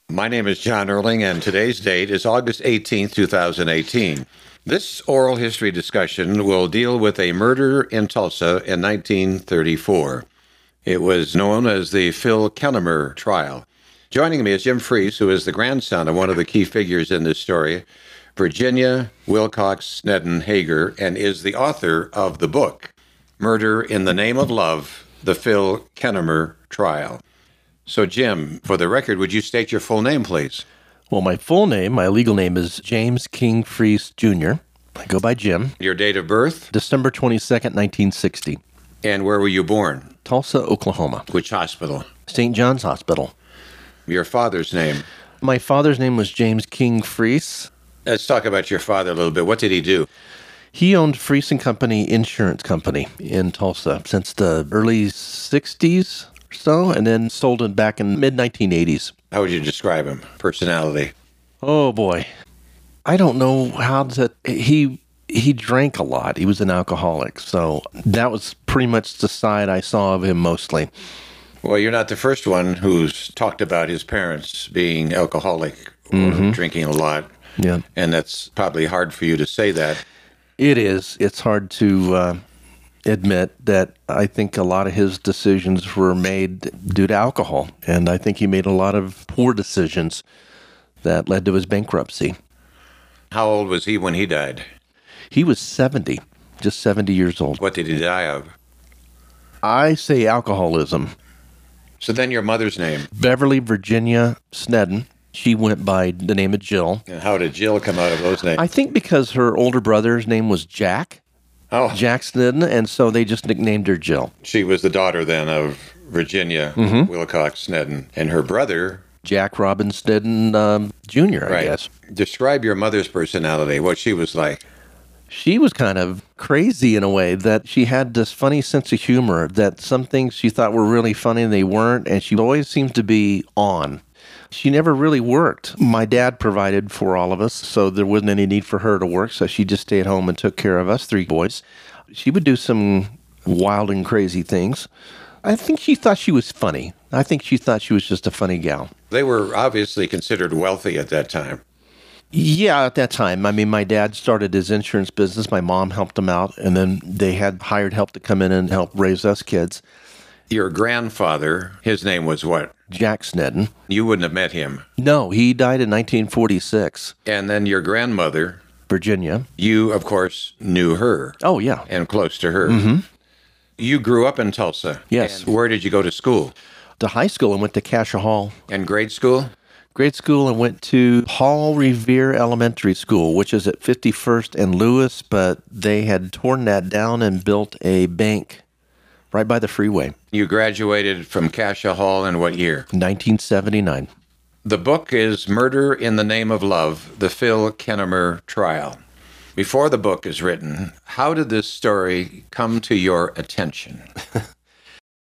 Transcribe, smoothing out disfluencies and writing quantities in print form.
My name is John Erling, and today's date is August 18th, 2018. This oral history discussion will deal with a murder in Tulsa in 1934. It was known as the Phil Kennemer trial. Joining me is Jim Freese, who is the grandson of one of the key figures in this story, Virginia Wilcox Snedden Hager, and is the author of the book, Murder in the Name of Love, the Phil Kennemer Trial. So, Jim, for the record, would you state your full name, please? Well, my full name, my legal name is James King Freese Jr. I go by Jim. Your date of birth? December 22nd, 1960. And where were you born? Tulsa, Oklahoma. Which hospital? St. John's Hospital. Your father's name? My father's name was James King Freese. Let's talk about your father a little bit. What did he do? He owned Freese & Company Insurance Company in Tulsa since the early 60s or so, and then sold it back in mid-1980s. How would you describe him? Personality? Oh, boy. I don't know how to... He drank a lot. He was an alcoholic, so that was pretty much the side I saw of him mostly. Well, you're not the first one who's talked about his parents being alcoholic or drinking a lot. Yeah. And that's probably hard for you to say that. It is. It's hard to admit that I think a lot of his decisions were made due to alcohol, and I think he made a lot of poor decisions that led to his bankruptcy. How old was he when he died? He was 70, just 70 years old. What did he die of? I say alcoholism. So then your mother's name? Beverly Virginia Snedden. She went by the name of Jill. And how did Jill come out of those names? I think because her older brother's name was Jack. Oh. Jack Snedden, and so they just nicknamed her Jill. She was the daughter then of Virginia Wilcox Snedden. And her brother? Jack Robin Snedden Jr., I guess. Describe your mother's personality, what she was like. She was kind of crazy in a way, that she had this funny sense of humor, that some things she thought were really funny and they weren't, and she always seemed to be on. She never really worked. My dad provided for all of us, so there wasn't any need for her to work, so she just stayed home and took care of us three boys. She would do some wild and crazy things. I think she thought she was funny. I think she thought she was just a funny gal. They were obviously considered wealthy at that time. Yeah, at that time. I mean, my dad started his insurance business. My mom helped him out, and then they had hired help to come in and help raise us kids. Your grandfather, his name was what? Jack Snedden. You wouldn't have met him. No, he died in 1946. And then your grandmother, Virginia. You, of course, knew her. Oh, yeah. And close to her. You grew up in Tulsa. Yes. And where did you go to school? To high school and went to Cascia Hall. And grade school? Grade school and went to Paul Revere Elementary School, which is at 51st and Lewis, but they had torn that down and built a bank right by the freeway. You graduated from Cascia Hall in what year? 1979. The book is Murder in the Name of Love, the Phil Kennemer Trial. Before the book is written, how did this story come to your attention?